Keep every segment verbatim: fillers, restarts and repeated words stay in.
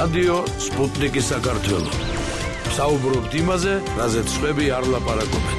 რადიო სპუტნიკი საქართველო. საუბრობთ იმაზე, რაზეც სხვები არ ლაპარაკობენ.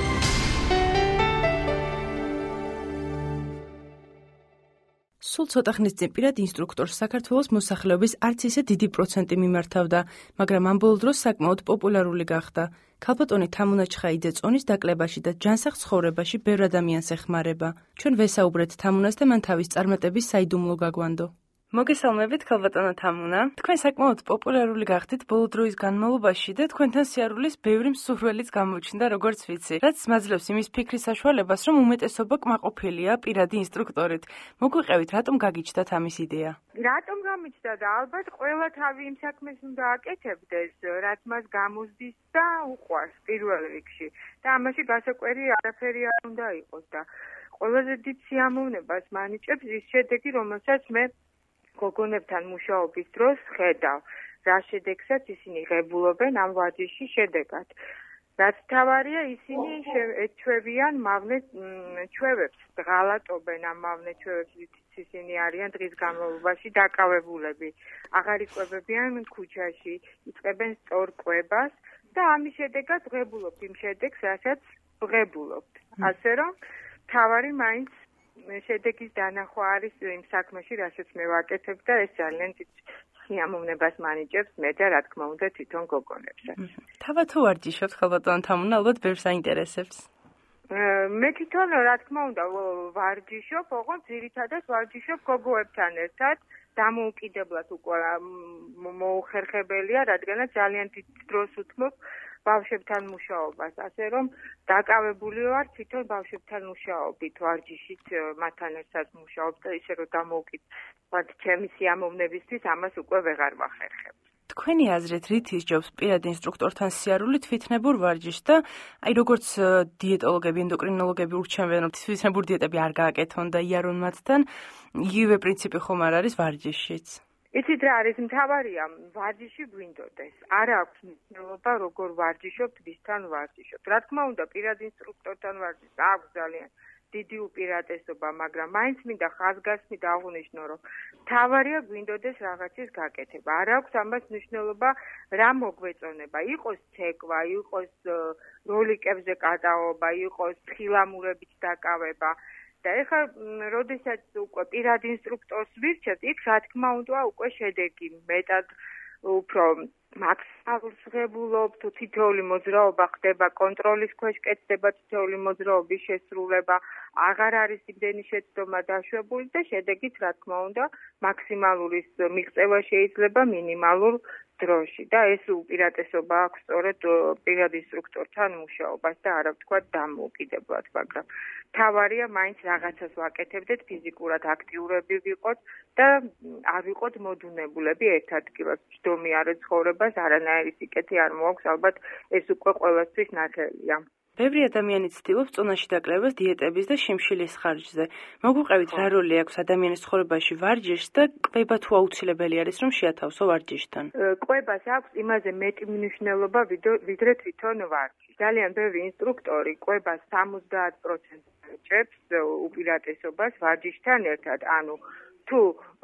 სულ ცოტა ხნის წინ პირად ინსტრუქტორს საქართველოს მოსახლეობის არც ისე დიდი პროცენტი მიმართავდა, მაგრამ ამ ბოლო დროს საკმაოდ პოპულარული გახდა. ქალბატონი თამუნა ჩხაიძე წონის დაკლებაში და ჯანსაღ ცხოვრებაში ბევრ ადამიანს ეხმარება. ჩვენ ვესაუბრეთ თამუნას და მან თავის წარმატების საიდუმლო გაგვანდო. მოგესალმებით, ქალბატონო თამუნა. თქვენ საკმაოდ პოპულარული გახდით ბოლო დროის განმავლობაში და თქვენთან სიარულის ბევრი მსურველიც გამოჩნდა, როგორც ვიცი. რაც მაძლევს იმის ფიქრის საშუალებას, რომ უმეტესობა კმაყოფილია პირადი ინსტრუქტორით. მოგვიყევით, რატომ გაგიჩნდათ ამის იდეა? რატომ გამიჩნდა და ალბათ ყველა თავი იმ საქმეს უნდა აკეთებდეს, რაც მას გამოსდის და უყვარს პირველ რიგში. და ამაში გასაკვირი არაფერი არ უნდა იყოს და ყველაზე დიდ სიამოვნებას მანიჭებს ის შედეგი, რომელსაც მე გოგონებთან მუშაობის დროს ხედავ, რა შედეგსაც ისინი ღებულობენ ამ ვარჯიშის შედეგად. რაც თავარია, ისინი ეჩვევიან მავნე ჩვევებს, ღალატობენ ამ მავნე ჩვევებს, ვით ისინი არიან დღის განმავლობაში დაკავებულები. აღარ იკვებებიან ქუჩაში, იწყებენ სწორ კვებას და ამის შედეგად ღებულობთ იმ შედეგს, რასაც ღებულობთ. ასე რომ, თავარი მაინც შედეგის დანახვა არის იმ საქმეში, რასაც მე ვაკეთებ და ეს ძალიან დიდ სიამოვნებას მანიჭებს მე და რა თქმა უნდა თვითონ გოგონებსაც. თავად თუ ვარჯიშობთ, ქალბატონო თამუნა, ალბათ ბევრს აინტერესებს. მე თვითონ რა თქმა უნდა ვარჯიშობ, ოღონდ ძირითადად ვარჯიშობ გოგოებთან ერთად. დამოუკიდებლად უკვე მოუხერხებელია, რადგანაც ძალიან დიდ დროს უთმობ ბავშვებთან მუშაობას, ასე რომ დაკავებული ვარ თვითონ ბავშვებთან მუშაობით, ვარჯიშით მათთან ერთად მუშაობ და ისე რომ დამოუკიდებლად ჩემი სიამოვნებისთვის ამას უკვე ვეღარ ვახერხებ. თქვენი აზრით რით ისჯობს პირად ინსტრუქტორთან სიარული თვითნებურ ვარჯიშს და აი როგორც დიეტოლოგები, ენდოკრინოლოგები ურჩევენ, რომ თვითნებურ დიეტები არ გააკეთონ და იარონ მათთან, იგივე პრინციპი ხომ არ არის ვარჯიშშიც? იცით რა არის მთავარია, ვარჯიში გვინდოდეს. არ აქვს მნიშვნელობა როგორ ვარჯიშობთ, ვისთან ვარჯიშობთ. რა თქმა უნდა, პირად ინსტრუქტორთან ვარჯიშს აქვს ძალიან დიდი უპირატესობა, მაგრამ მაინც მინდა ხაზგასმით აღვნიშნო, რომ მთავარია გვინდოდეს რაღაცის გაკეთება. არ აქვს ამას მნიშვნელობა რა მოგვეწონება, იყოს ცეკვა, იყოს როლიკებზე კატაობა, იყოს თხილამურებით დაკავება. და ეხლა, როდესაც უკვე პირად ინსტრუქტორს ვირჩევთ, იქ რა თქმა უნდა უკვე შედეგი მეტად უფრო მაქსიმალურს ღებულობთ, თითოეული მოძრაობა ხდება კონტროლის ქვეშ, კეთდება თითოეული მოძრაობის შესრულება, აღარ არის იმდენი შეცდომა დაშვებული და შედეგით რა თქმა უნდა მაქსიმალურის მიღწევა შეიძლება მინიმალურ დროში და ეს უპირატესობა აქვს სწორედ პირად ინსტრუქტორთან მუშაობას და არა ვთქვათ დამოუკიდებლად, მაგრამ თავარია მაინც რაღაცას ვაკეთებდეთ, ფიზიკურად აქტიურები ვიყოთ და არ ვიყოთ მოდუნებულები ერთ ადგილას. ჯდომი არ ეცხოვრებას, არანაირი სიკეთე არ მოაქვს, ალბათ ეს უკვე ყველასთვის ნათელია. ბევრი ადამიანი ცდილობს წონაში დაკლებას დიეტების და შიმშილის ხარჯზე. მოგვიყევით, რა როლი აქვს ადამიანის ცხოვრებაში ვარჯიშს და კვება თუ აუცილებელი არის, რომ შეათავსო ვარჯიშთან? კვებას აქვს იმაზე მეტი მნიშვნელობა, ვიდრე თვითონ ვარჯიშს. ძალიან ბევრი ინსტრუქტორი კვებას სამოცდაათ პროცენტს ჭებს უპირატესობას ვარჯიშთან ერთად, ანუ თუ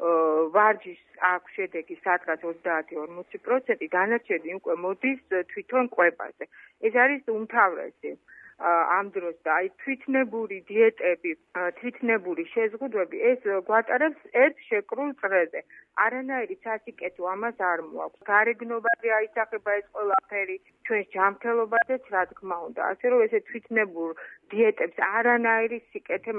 ვარჯიშს აქვს შედეგი სადღაც ოცდაათი ორმოცი პროცენტი, დანარჩენი უკვე მოდის თვითონ კვებაზე. ეს არის უმთავრესი ამ დროს და აი თვითნებური დიეტები, თვითნებური შეზღუდვები ეს გვატარებს ერთ შეკრულ წრეზე. არანაირი სასიკეთო ამას არ მოაქვს. გარეგნობაზე აისახება ეს ყველაფერი, ჩვენს ჯანმრთელობაზეც რა თქმა უნდა. ასე რომ ესე თვითნებურ დიეტებს არანაირი სიკეთე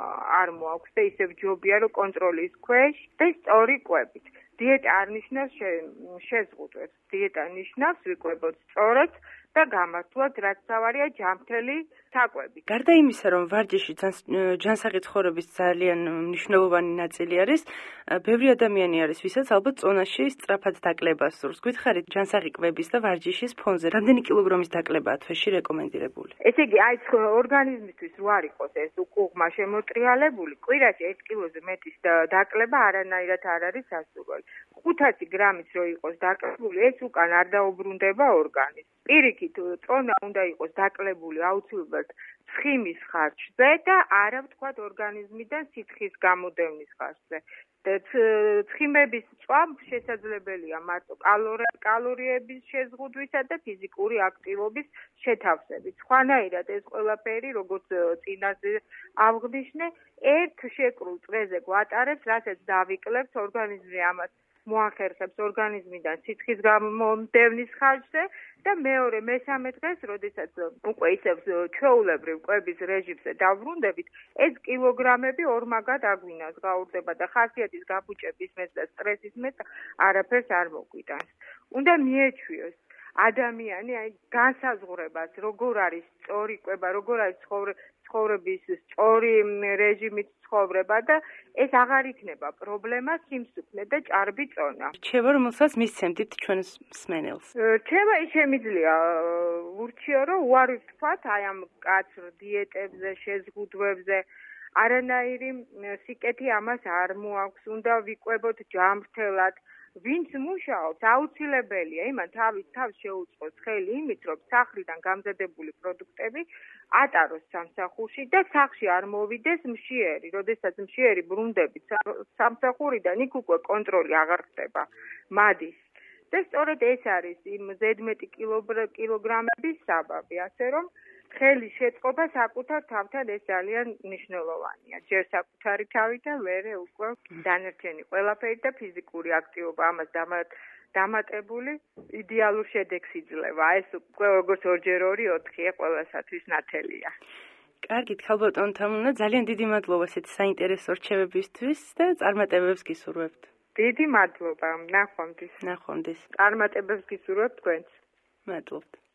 არ მოაქვს და ისევ ჯობია რომ კონტროლის ქვეშ და სწორი კვებით. დიეტა არ ნიშნავს შეზღუდვებს. დიეტა ნიშნავს ვიკვებოთ სწორად და გამართულად, რაც თავარია ჯანმრთელი საკვები. გარდა იმისა, რომ ვარჯიში ჯანსაღი ცხოვრების ძალიან მნიშვნელოვანი ნაწილი არის, ბევრი ადამიანი არის, ვისაც ალბათ წონაში სწრაფად დაკლებას სურს. გვითხარით ჯანსაღი კვების და ვარჯიშის ფონზე, რამდენი კილოგრამის დაკლება თვეში რეკომენდირებული? ესე იგი, აი ორგანიზმისთვის რო არ იყოს ეს უკუღმა შემოტრიალებული, კვირაში ერთ კილოზე მეტის დაკლება არანაირად არ არის სასურველი. ხუთასი გრამის რო იყოს დაკლებული, ეს უკან არ დაუბრუნდება ორგანიზმს. პირიქით, წონა უნდა იყოს დაკლებული აუცილებლად ცხიმის ხარჯზე და არა ვთქვათ ორგანიზმიდან სითხის გამოდევნის ხარჯზე. ცხიმების წვა შესაძლებელია მარტო კალორიების შეზღუდვისა და ფიზიკური აქტივობის შეთავსებით. სხვანაირად ეს ყველაფერი, როგორც წინაზე ავღნიშნე, ერთ შეკრულ წრეზე გვატარებს, რასაც დავიკლებთ ორგანიზმი ამას მოახერხებს ორგანიზმიდან სიცხის გამომდევნის ხარჯზე და მეორე მესამე დღეს, როდესაც უკვე ისევ ჩვეულებრივ კვების რეჟიმზე დავბრუნდებით, ეს კილოგრამები ორმაგად აგვინას გაურდება და ხასიათის გაფუჭების მეც და სტრესის მეც არაფერს არ მოგვიტანს. უნდა მიეჩვიოს ადამიანი აი განსაზღვრებას, როგორ არის სწორი კვება, როგორ არის ცხოვრების სწორი რეჟიმით ცხოვრება და ეს აღარ იქნება პრობლემა, სიმსუქნე და ჭარბი წონა. რჩევა, რომელსაც მისცემთ ჩვენს მსმენელს. რჩევა ის შემიძლია ურჩიო, რომ უარი ვთქვათ აი ამ მკაცრ დიეტებზე, შეზღუდვებზე. არანაირი სიკეთი ამას არ მოაქვს, უნდა ვიკვებოთ ჯანმრთელად. ვინც მუშაობს, აუცილებელია იმან თავის თავს შეუწყოს ხელი იმით, რომ სახლიდან გამზადებული პროდუქტები ატაროს სამსახურში და სახლში არ მოვიდეს მშიერი. როდესაც მშიერი ბრუნდებით სამსახურიდან, იქ უკვე კონტროლი აღარ ხდება მადის. და სწორედ ეს არის იმ ზედმეტი კილოგრამების საბაბი, ასე რომ ხელი შეწყობა საკუთარ თავთან ეს ძალიან მნიშვნელოვანია. ჯერ საკუთარი თავი და მერე უკვე დანარჩენი ყველაფერი და ფიზიკური აქტივობა ამას დამატებული იდეალურ შედეგს იძლევა. ეს უკვე როგორც ორჯერ ორი ოთხია ყველასათვის ნათელია. კარგით, ხალბატონ თამუნა, ძალიან დიდი მადლობა ესეთი საინტერესო რჩევებისთვის და წარმატებებს გისურვებთ. დიდი მადლობა. ნახვამდის. ნახვამდის. წარმატებებს გისურვებთ თქვენს. მადლობთ.